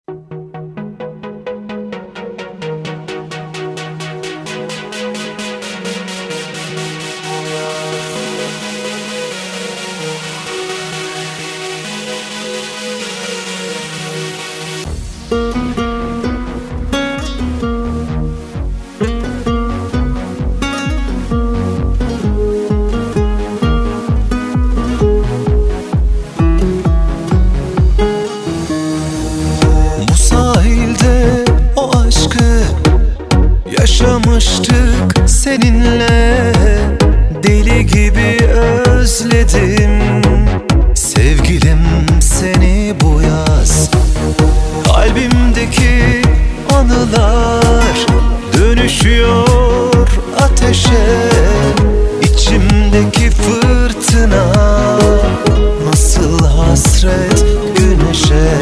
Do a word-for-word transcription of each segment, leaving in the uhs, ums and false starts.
Yaşamıştık seninle, deli gibi özledim sevgilim seni bu yaz. Kalbimdeki anılar dönüşüyor ateşe, içimdeki fırtına nasıl hasret güneşe.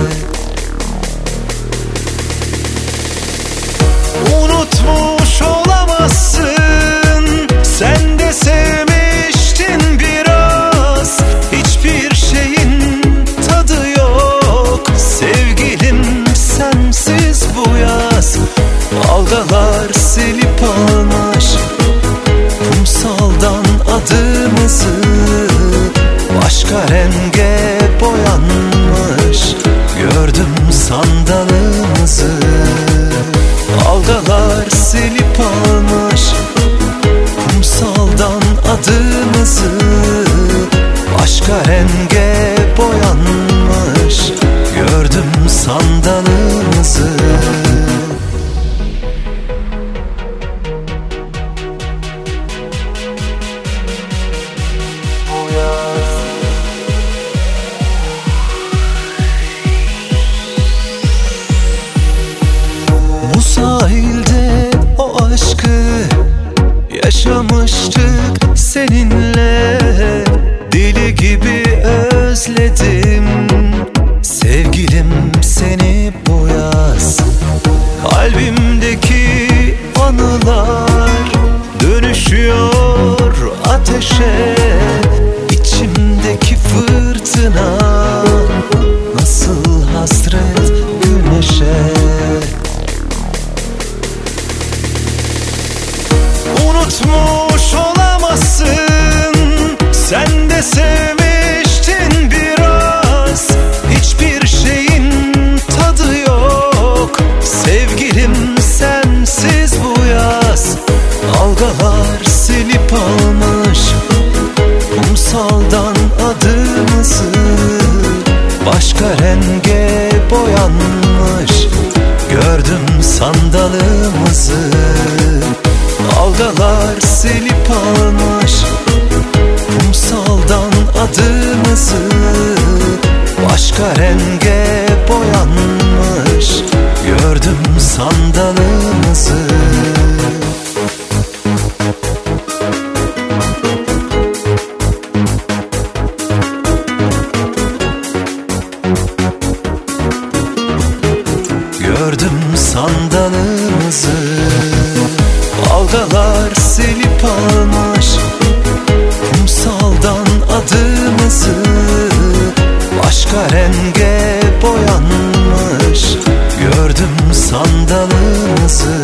Unutmuş olamazsın, sen de sevmiştin biraz. Hiçbir şeyin tadı yok sevgilim sensiz bu yaz. Dalgalar silip almış kumsaldan adımızı, başka renge boyanmış gördüm sandalımızı. Dalgalar silip almış kumsaldan adımızı, başka renge boyanmış gördüm sandalımızı. Bu sahilde o aşkı yaşamıştık seninle, deli gibi özledim sevgilim seni bu yaz. Kalbimdeki anılar dönüşüyor ateşe, içimdeki fırtına nasıl hasret güneşe. Unutmuş olamazsın, sen de sevmiştin biraz. Hiçbir şeyin tadı yok sevgilim sensiz bu yaz. Dalgalar silip almış kumsaldan adımızı, başka renge boyanmış gördüm sandalımızı. Dalgalar silip almış kumsaldan adımızı, başka renge boyanmış gördüm sandalımızı. Gördüm sandalımızı. Dalgalar silip almış kumsaldan adımızı, başka renge boyanmış gördüm sandalımızı.